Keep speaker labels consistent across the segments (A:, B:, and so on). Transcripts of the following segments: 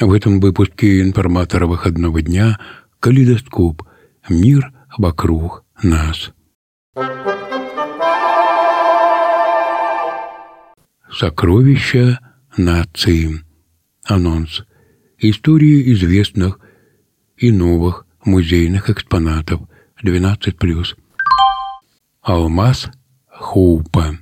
A: В этом выпуске информатора выходного дня «Калейдоскоп. Мир вокруг нас». Сокровища нации. Анонс. Истории известных и новых музейных экспонатов. 12+. Алмаз Хоупа.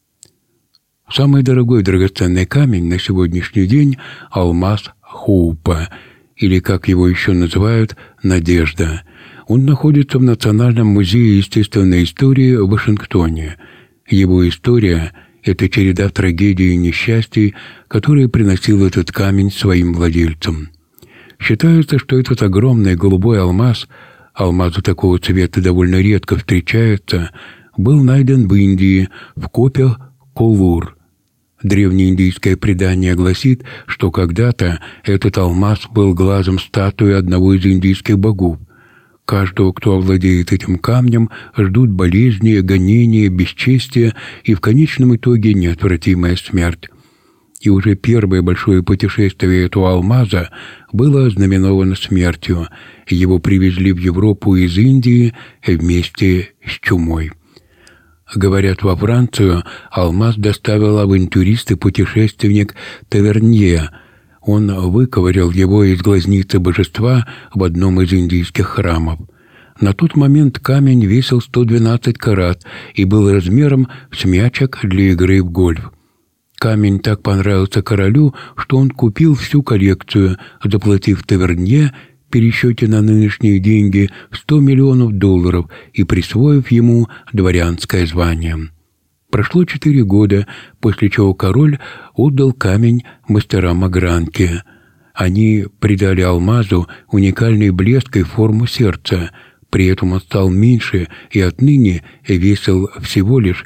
A: Самый дорогой драгоценный камень на сегодняшний день – алмаз Хоупа, или, как его еще называют, «Надежда». Он находится в Национальном музее естественной истории в Вашингтоне. Его история – это череда трагедий и несчастий, которые приносил этот камень своим владельцам. Считается, что этот огромный голубой алмаз, алмазы такого цвета довольно редко встречаются, был найден в Индии в копьях Коллур. Древнеиндийское предание гласит, что когда-то этот алмаз был глазом статуи одного из индийских богов. Каждого, кто овладеет этим камнем, ждут болезни, гонения, бесчестие и в конечном итоге неотвратимая смерть. И уже первое большое путешествие этого алмаза было ознаменовано смертью. Его привезли в Европу из Индии вместе с чумой. Говорят, во Францию алмаз доставил авантюрист и путешественник Тавернье. Он выковырял его из глазницы божества в одном из индийских храмов. На тот момент камень весил 112 карат и был размером с мячик для игры в гольф. Камень так понравился королю, что он купил всю коллекцию, заплатив Тавернье в пересчете на нынешние деньги $100 миллионов и присвоив ему дворянское звание. Прошло 4 года, после чего король отдал камень мастерам огранки. Они придали алмазу уникальный блеск и форму сердца. При этом он стал меньше и отныне весил всего лишь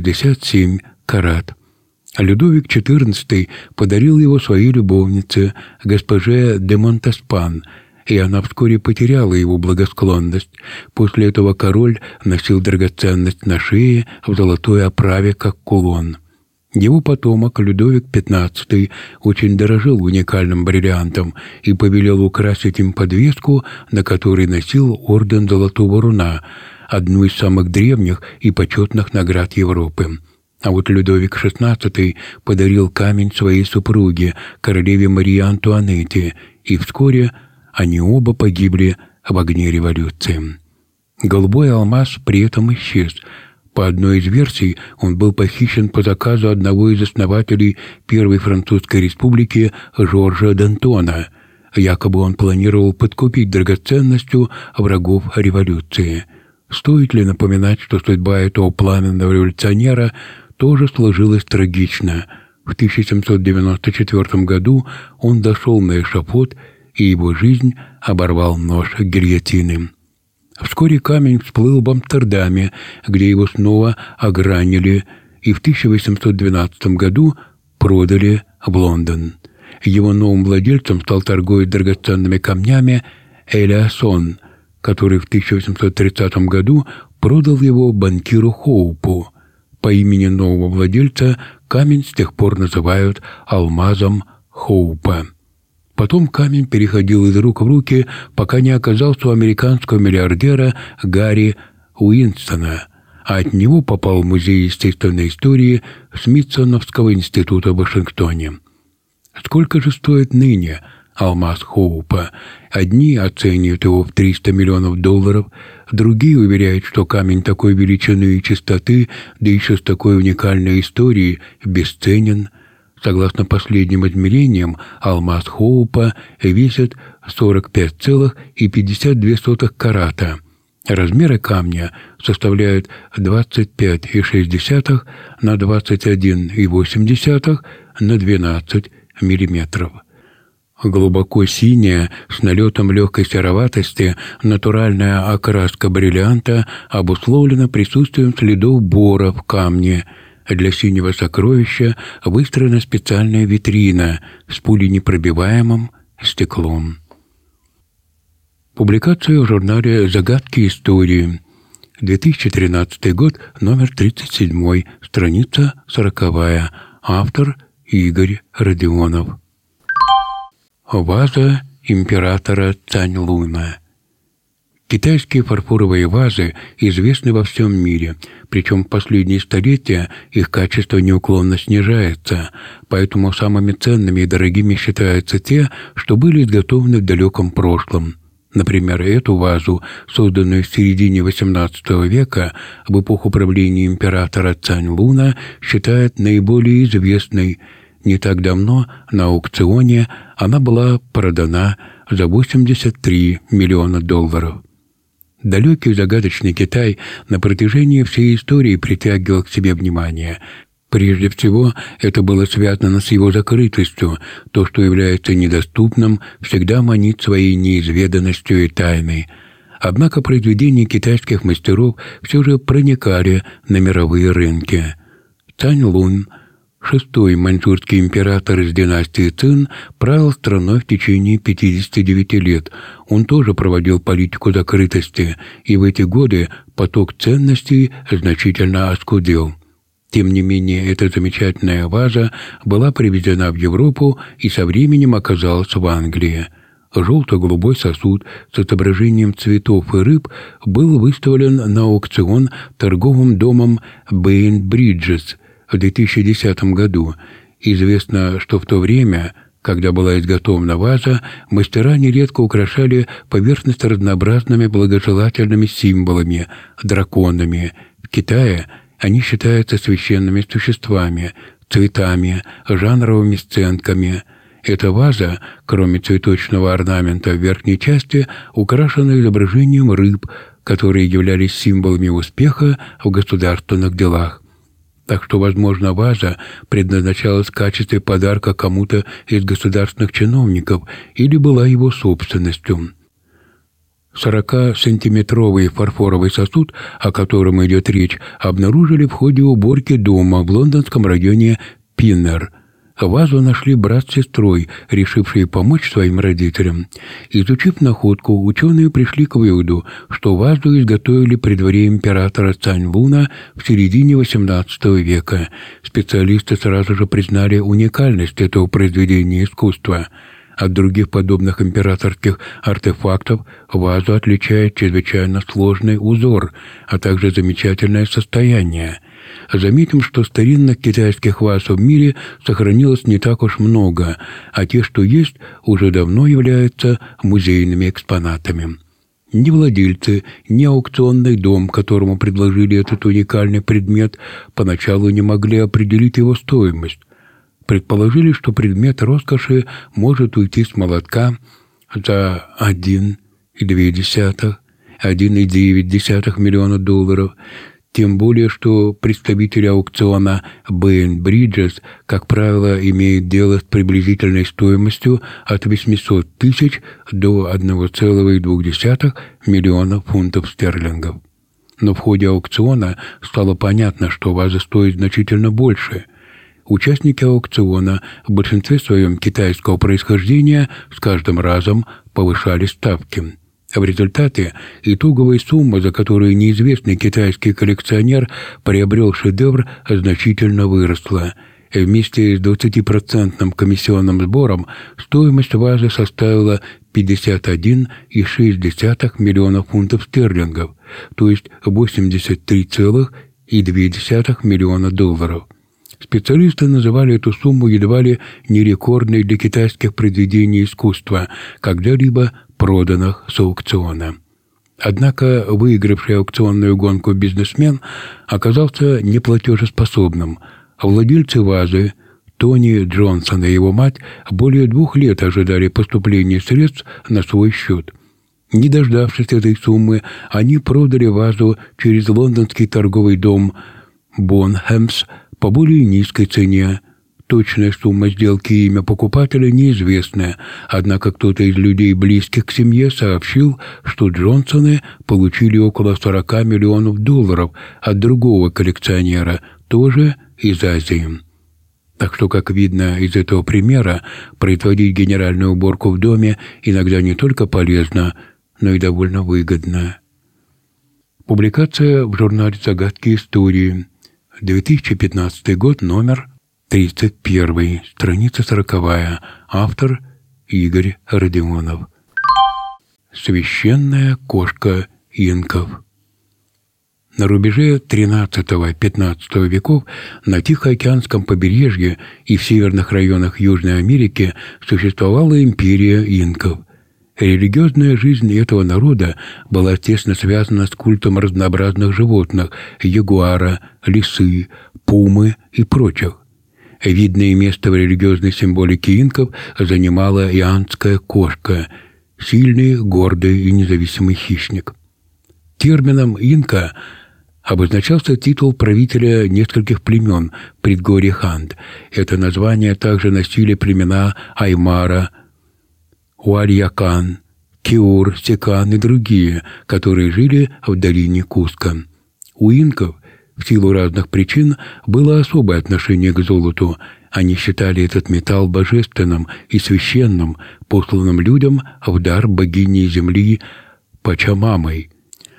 A: 67 карат. Людовик XIV подарил его своей любовнице, госпоже де Монтеспан, и она вскоре потеряла его благосклонность. После этого король носил драгоценность на шее в золотой оправе, как кулон. Его потомок, Людовик XV, очень дорожил уникальным бриллиантом и повелел украсить им подвеску, на которой носил орден Золотого Руна, одну из самых древних и почетных наград Европы. А вот Людовик XVI подарил камень своей супруге, королеве Марии Антуанетте, и вскоре они оба погибли в огне революции. Голубой алмаз при этом исчез. По одной из версий, он был похищен по заказу одного из основателей Первой Французской Республики Жоржа Д'Антона. Якобы он планировал подкупить драгоценностью врагов революции. Стоит ли напоминать, что судьба этого пламенного революционера тоже сложилась трагично. В 1794 году он дошел на эшафот, и его жизнь оборвал нож гильотины. Вскоре камень всплыл в Амстердаме, где его снова огранили, и в 1812 году продали в Лондон. Его новым владельцем стал торговец драгоценными камнями Элиасон, который в 1830 году продал его банкиру Хоупу. По имени нового владельца камень с тех пор называют алмазом Хоупа. Потом камень переходил из рук в руки, пока не оказался у американского миллиардера Гарри Уинстона, а от него попал в Музей естественной истории Смитсоновского института в Вашингтоне. Сколько же стоит ныне алмаз Хоупа? Одни оценивают его в $300 миллионов, другие уверяют, что камень такой величины и чистоты, да еще с такой уникальной историей, бесценен. Согласно последним измерениям, алмаз Хоупа весит 45,52 карата. Размеры камня составляют 25,6 на 21,8 на 12 миллиметров. Глубоко синяя, с налетом легкой сероватости, натуральная окраска бриллианта обусловлена присутствием следов бора в камне. Для синего сокровища выстроена специальная витрина с пуленепробиваемым стеклом. Публикация в журнале «Загадки истории». 2013 год, номер 37, страница 40. Автор Игорь Родионов. Ваза императора Цаньлуна. Китайские фарфоровые вазы известны во всем мире, причем в последние столетия их качество неуклонно снижается, поэтому самыми ценными и дорогими считаются те, что были изготовлены в далеком прошлом. Например, эту вазу, созданную в середине XVIII века в эпоху правления императора Цаньлуна, считают наиболее известной. Не так давно на аукционе она была продана за $83 миллиона. Далекий загадочный Китай на протяжении всей истории притягивал к себе внимание. Прежде всего, это было связано с его закрытостью. То, что является недоступным, всегда манит своей неизведанностью и тайной. Однако произведения китайских мастеров все же проникали на мировые рынки. Цаньлун, шестой маньчжурский император из династии Цин, правил страной в течение 59 лет. Он тоже проводил политику закрытости, и в эти годы поток ценностей значительно оскудел. Тем не менее, эта замечательная ваза была привезена в Европу и со временем оказалась в Англии. Желто-голубой сосуд с изображением цветов и рыб был выставлен на аукцион торговым домом Бейнбриджес в 2010 году. Известно, что в то время, когда была изготовлена ваза, мастера нередко украшали поверхность разнообразными благожелательными символами, драконами. В Китае они считаются священными существами, цветами, жанровыми сценками. Эта ваза, кроме цветочного орнамента в верхней части, украшена изображением рыб, которые являлись символами успеха в государственных делах. Так что, возможно, ваза предназначалась в качестве подарка кому-то из государственных чиновников или была его собственностью. 40-сантиметровый фарфоровый сосуд, о котором идет речь, обнаружили в ходе уборки дома в лондонском районе Пиннер. Вазу нашли брат с сестрой, решившие помочь своим родителям. Изучив находку, ученые пришли к выводу, что вазу изготовили при дворе императора Цаньлуна в середине XVIII века. Специалисты сразу же признали уникальность этого произведения искусства. От других подобных императорских артефактов вазу отличает чрезвычайно сложный узор, а также замечательное состояние. Заметим, что старинных китайских ваз в мире сохранилось не так уж много, а те, что есть, уже давно являются музейными экспонатами. Ни владельцы, ни аукционный дом, которому предложили этот уникальный предмет, поначалу не могли определить его стоимость. Предположили, что предмет роскоши может уйти с молотка за $1,9 миллиона, тем более, что представители аукциона Бейнбриджес, как правило, имеют дело с приблизительной стоимостью от 800 тысяч до 1,2 миллиона фунтов стерлингов. Но в ходе аукциона стало понятно, что ваза стоит значительно больше. Участники аукциона, в большинстве своем китайского происхождения, с каждым разом повышали ставки. В результате итоговая сумма, за которую неизвестный китайский коллекционер приобрел шедевр, значительно выросла. Вместе с 20% комиссионным сбором стоимость вазы составила 51,6 миллиона фунтов стерлингов, то есть $83,2 миллиона. Специалисты называли эту сумму едва ли не рекордной для китайских произведений искусства, когда-либо проданных с аукциона. Однако выигравший аукционную гонку бизнесмен оказался неплатежеспособным. Владельцы вазы, Тони Джонсон и его мать, более 2 лет ожидали поступления средств на свой счет. Не дождавшись этой суммы, они продали вазу через лондонский торговый дом Бонхэмс по более низкой цене. Точная сумма сделки и имя покупателя неизвестны, однако кто-то из людей, близких к семье, сообщил, что Джонсоны получили около $40 миллионов от другого коллекционера, тоже из Азии. Так что, как видно из этого примера, производить генеральную уборку в доме иногда не только полезно, но и довольно выгодно. Публикация в журнале «Загадки истории». 2015 год, номер 31, страница 40. Автор Игорь Родионов. Священная кошка инков. На рубеже XIII-XV веков на Тихоокеанском побережье и в северных районах Южной Америки существовала империя инков. Религиозная жизнь этого народа была тесно связана с культом разнообразных животных – ягуара, лисы, пумы и прочих. Видное место в религиозной символике инков занимала иандская кошка – сильный, гордый и независимый хищник. Термином «инка» обозначался титул правителя нескольких племен предгорья Анд. Это название также носили племена Аймара, Уальякан, Киур, Секан и другие, которые жили в долине Куска. У инков в силу разных причин было особое отношение к золоту. Они считали этот металл божественным и священным, посланным людям в дар богини земли Пачамамой.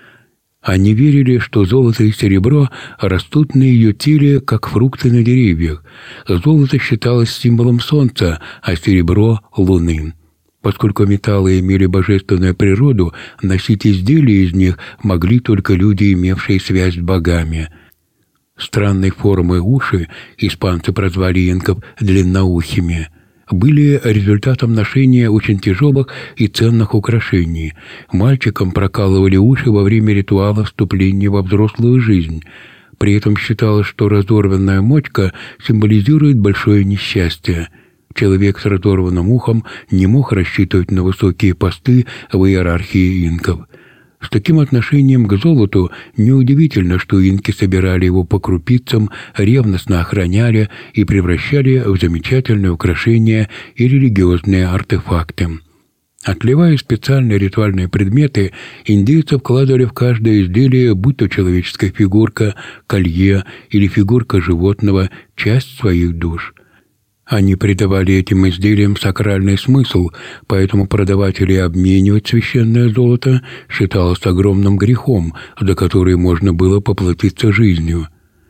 A: Они верили, что золото и серебро растут на ее теле, как фрукты на деревьях. Золото считалось символом солнца, а серебро — луны. Поскольку металлы имели божественную природу, носить изделия из них могли только люди, имевшие связь с богами. Странной формы уши испанцы прозвали инков длинноухими. Были результатом ношения очень тяжелых и ценных украшений. Мальчикам прокалывали уши во время ритуала вступления во взрослую жизнь. При этом считалось, что разорванная мочка символизирует большое несчастье. Человек с разорванным ухом не мог рассчитывать на высокие посты в иерархии инков. С таким отношением к золоту неудивительно, что инки собирали его по крупицам, ревностно охраняли и превращали в замечательные украшения и религиозные артефакты. Отливая специальные ритуальные предметы, индейцы вкладывали в каждое изделие, будь то человеческая фигурка, колье или фигурка животного, часть своих душ. Они придавали этим изделиям сакральный смысл, поэтому продавать или обменивать священное золото считалось огромным грехом, за который можно было поплатиться жизнью.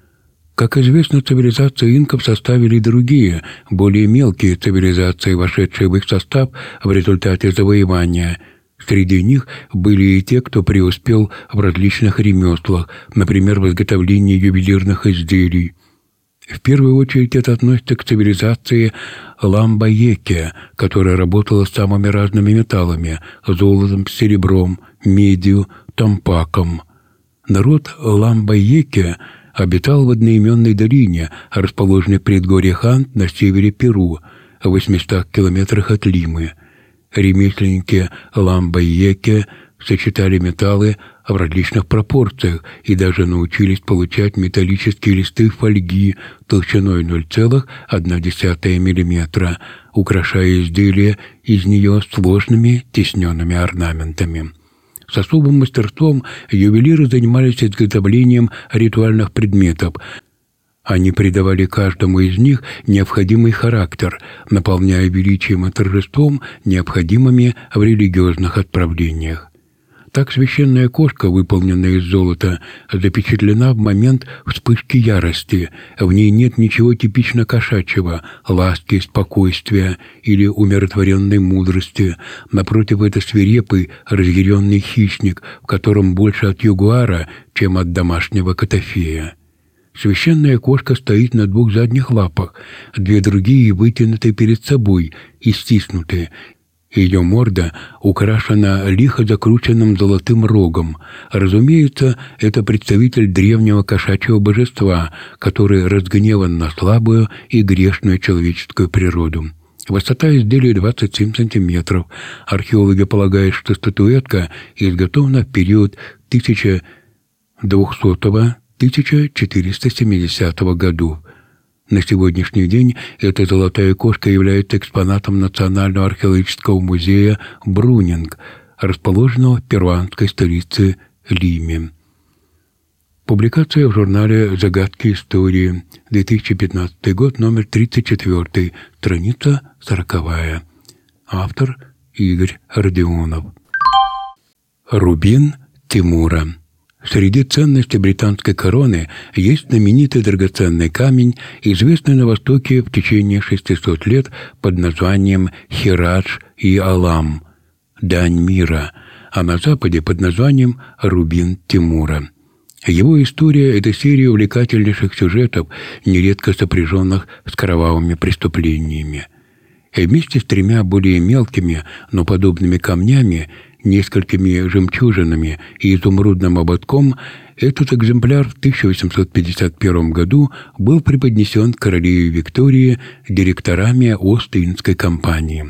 A: Как известно, цивилизацию инков составили другие, более мелкие цивилизации, вошедшие в их состав в результате завоевания. Среди них были и те, кто преуспел в различных ремеслах, например, в изготовлении ювелирных изделий. В первую очередь это относится к цивилизации Ламбаеке, которая работала с самыми разными металлами – золотом, серебром, медью, тампаком. Народ Ламбаеке обитал в одноименной долине, расположенной в предгорьях Анд на севере Перу, в 800 километрах от Лимы. Ремесленники Ламбаеке сочетали металлы в различных пропорциях и даже научились получать металлические листы фольги толщиной 0,1 мм, украшая изделия из нее сложными тисненными орнаментами. С особым мастерством ювелиры занимались изготовлением ритуальных предметов. Они придавали каждому из них необходимый характер, наполняя величием и торжеством, необходимыми в религиозных отправлениях. Так священная кошка, выполненная из золота, запечатлена в момент вспышки ярости. В ней нет ничего типично кошачьего, ласки, спокойствия или умиротворенной мудрости. Напротив, это свирепый, разъяренный хищник, в котором больше от ягуара, чем от домашнего котофея. Священная кошка стоит на двух задних лапах, две другие вытянуты перед собой и стиснуты. Ее морда украшена лихо закрученным золотым рогом. Разумеется, это представитель древнего кошачьего божества, который разгневан на слабую и грешную человеческую природу. Высота изделия 27 сантиметров. Археологи полагают, что статуэтка изготовлена в период 1200-1470 годов. На сегодняшний день эта золотая кошка является экспонатом Национального археологического музея Брунинг, расположенного в перуанской столице Лиме. Публикация в журнале «Загадки истории», 2015 год, номер 34, страница 40. Автор Игорь Родионов. Рубин Тимура. Среди ценностей британской короны есть знаменитый драгоценный камень, известный на Востоке в течение 600 лет под названием Хирадж-и-Алам – «Дань мира», а на Западе под названием «Рубин Тимура». Его история – это серия увлекательнейших сюжетов, нередко сопряженных с кровавыми преступлениями. И вместе с тремя более мелкими, но подобными камнями, несколькими жемчужинами и изумрудным ободком, этот экземпляр в 1851 году был преподнесен королеве Виктории директорами Ост-Индской компании.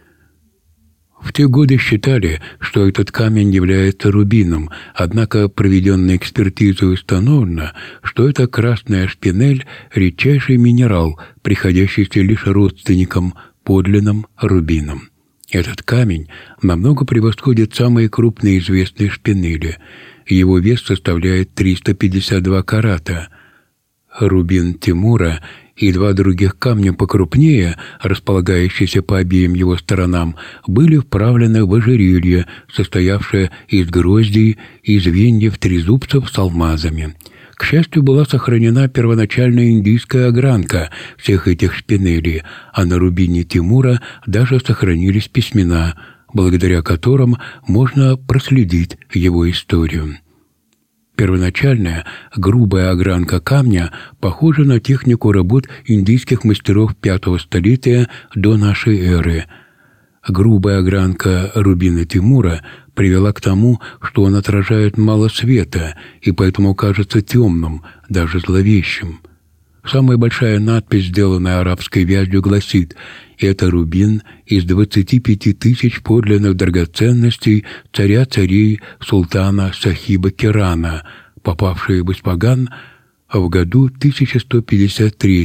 A: В те годы считали, что этот камень является рубином, однако проведенной экспертизой установлено, что это красная шпинель – редчайший минерал, приходящийся лишь родственникам подлинным рубинам. Этот камень намного превосходит самые крупные известные шпинели. Его вес составляет 352 карата. Рубин Тимура и два других камня покрупнее, располагающиеся по обеим его сторонам, были вправлены в ожерелье, состоявшее из гроздей и звеньев трезубцев с алмазами. К счастью, была сохранена первоначальная индийская огранка всех этих шпинелей, а на рубине Тимура даже сохранились письмена, благодаря которым можно проследить его историю. Первоначальная грубая огранка камня похожа на технику работ индийских мастеров V столетия до нашей эры. Грубая огранка рубина Тимура привела к тому, что он отражает мало света и поэтому кажется темным, даже зловещим. Самая большая надпись, сделанная арабской вязью, гласит: «Это рубин из 25 тысяч подлинных драгоценностей царя-царей султана Сахиба Кирана, попавшие в Испаган в году 1153,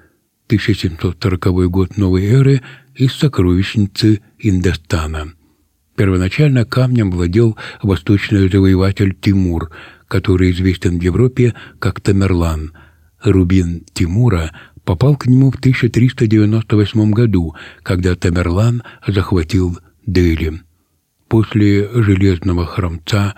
A: 1740 год новой эры, из сокровищницы Индостана». Первоначально камнем владел восточный завоеватель Тимур, который известен в Европе как Тамерлан. Рубин Тимура попал к нему в 1398 году, когда Тамерлан захватил Дели. После Железного хромца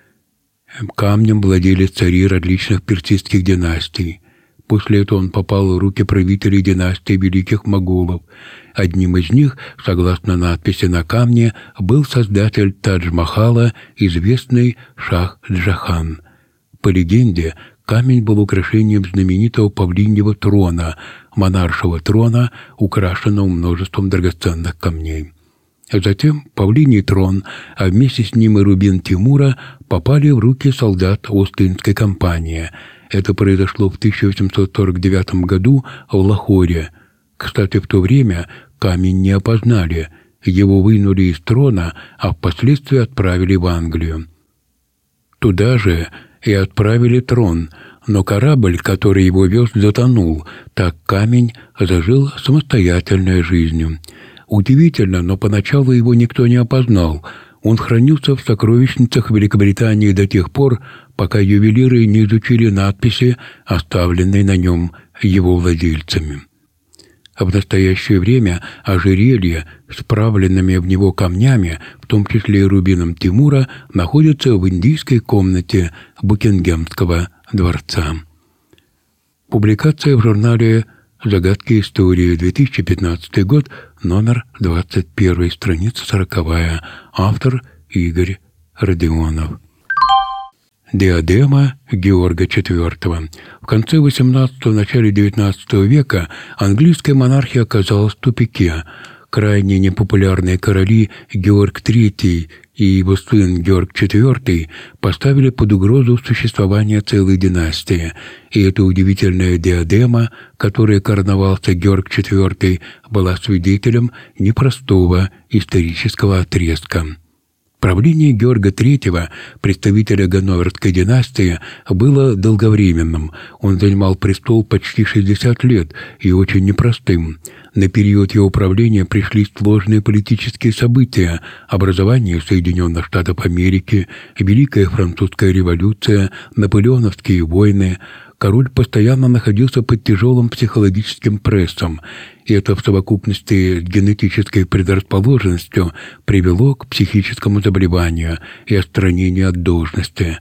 A: камнем владели цари различных персидских династий. После этого он попал в руки правителей династии великих моголов. Одним из них, согласно надписи на камне, был создатель Тадж-Махала, известный Шах Джахан. По легенде, камень был украшением знаменитого павлиньего трона, монаршего трона, украшенного множеством драгоценных камней. Затем павлиний трон, а вместе с ним и рубин Тимура, попали в руки солдат Ост-Индской компании. Это произошло в 1849 году в Лахоре. Кстати, в то время камень не опознали. Его вынули из трона, а впоследствии отправили в Англию. Туда же и отправили трон, но корабль, который его вез, затонул, так камень зажил самостоятельной жизнью. Удивительно, но поначалу его никто не опознал. Он хранился в сокровищницах Великобритании до тех пор, пока ювелиры не изучили надписи, оставленные на нем его владельцами. В настоящее время ожерелье с вправленными в него камнями, в том числе и рубином Тимура, находится в индийской комнате Букингемского дворца. Публикация в журнале «Загадки истории», 2015 год, номер 21, страница 40, автор Игорь Родионов. Диадема Георга IV. В конце XVIII – начале XIX века английская монархия оказалась в тупике. Крайне непопулярные короли Георг III и его сын Георг IV поставили под угрозу существование целой династии, и эта удивительная диадема, которой короновался Георг IV, была свидетелем непростого исторического отрезка. Правление Георга III, представителя Ганноверской династии, было долговременным. Он занимал престол почти 60 лет и очень непростым. На период его правления пришлись сложные политические события: образование Соединенных Штатов Америки, Великая Французская революция, Наполеоновские войны. Король постоянно находился под тяжелым психологическим прессом, и это в совокупности с генетической предрасположенностью привело к психическому заболеванию и отстранению от должности.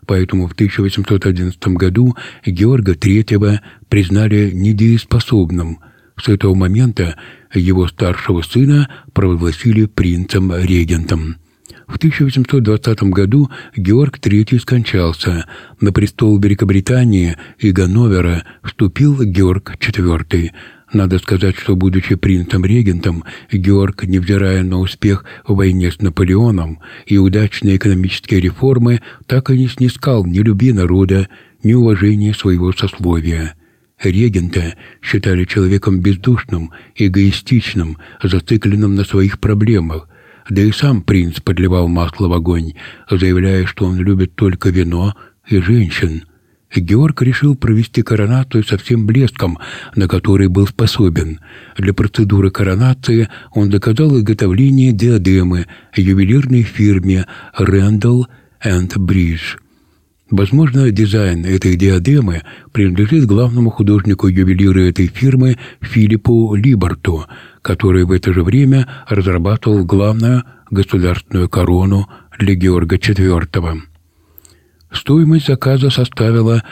A: Поэтому в 1811 году Георга III признали недееспособным. С этого момента его старшего сына провозгласили принцем-регентом. В 1820 году Георг III скончался. На престол Великобритании и Ганновера вступил Георг IV. Надо сказать, что, будучи принцем-регентом, Георг, невзирая на успех в войне с Наполеоном и удачные экономические реформы, так и не снискал ни любви народа, ни уважения своего сословия. Регента считали человеком бездушным, эгоистичным, зацикленным на своих проблемах. Да и сам принц подливал масло в огонь, заявляя, что он любит только вино и женщин. Георг решил провести коронацию со всем блеском, на который был способен. Для процедуры коронации он заказал изготовление диадемы ювелирной фирме Рэндалл энд Бридж. Возможно, дизайн этой диадемы принадлежит главному художнику-ювелиру этой фирмы Филиппу Либерту, который в это же время разрабатывал главную государственную корону для Георга IV. Стоимость заказа составила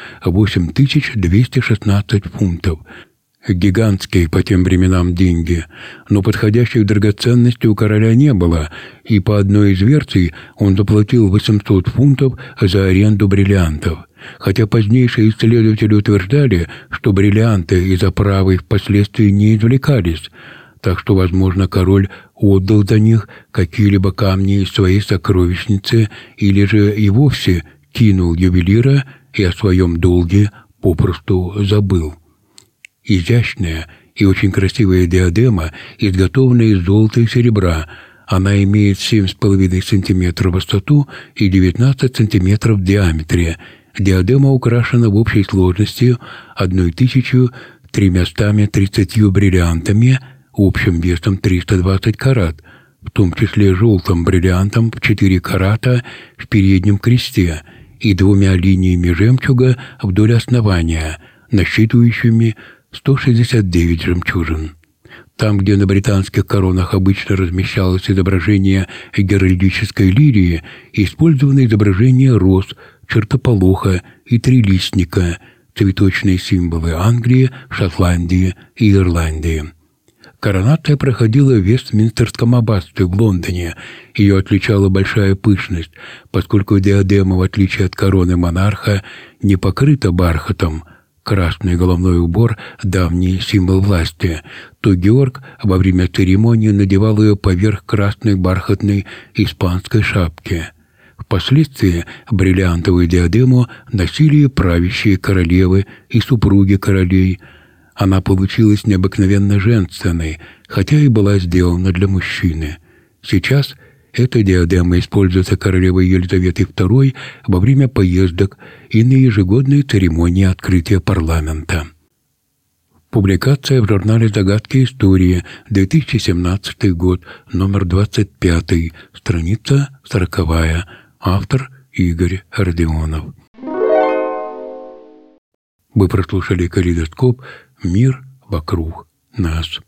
A: 8216 фунтов. Гигантские по тем временам деньги, но подходящих драгоценностей у короля не было, и по одной из версий он заплатил 800 фунтов за аренду бриллиантов. Хотя позднейшие исследователи утверждали, что бриллианты из оправы впоследствии не извлекались, так что, возможно, король отдал за них какие-либо камни из своей сокровищницы или же и вовсе кинул ювелира и о своем долге попросту забыл. Изящная и очень красивая диадема, изготовленная из золота и серебра. Она имеет 7,5 см в высоту и 19 см в диаметре. Диадема украшена в общей сложности 1330 бриллиантами общим весом 320 карат, в том числе желтым бриллиантом в 4 карата в переднем кресте и 2 линиями жемчуга вдоль основания, насчитывающими 169 жемчужин. Там, где на британских коронах обычно размещалось изображение геральдической лилии, использовано изображение роз, чертополоха и трилистника, цветочные символы Англии, Шотландии и Ирландии. Коронация проходила в Вестминстерском аббатстве в Лондоне. Ее отличала большая пышность, поскольку диадема, в отличие от короны монарха, не покрыта бархатом. Красный головной убор – давний символ власти, то Георг во время церемонии надевал ее поверх красной бархатной испанской шапки. Впоследствии бриллиантовую диадему носили правящие королевы и супруги королей. Она получилась необыкновенно женственной, хотя и была сделана для мужчины. Сейчас эта диадема используется королевой Елизаветой II во время поездок и на ежегодной церемонии открытия парламента. Публикация в журнале «Загадки истории», 2017 год, номер 25, страница 40, автор Игорь Родионов. Вы прослушали «Калейдоскоп. Мир вокруг нас».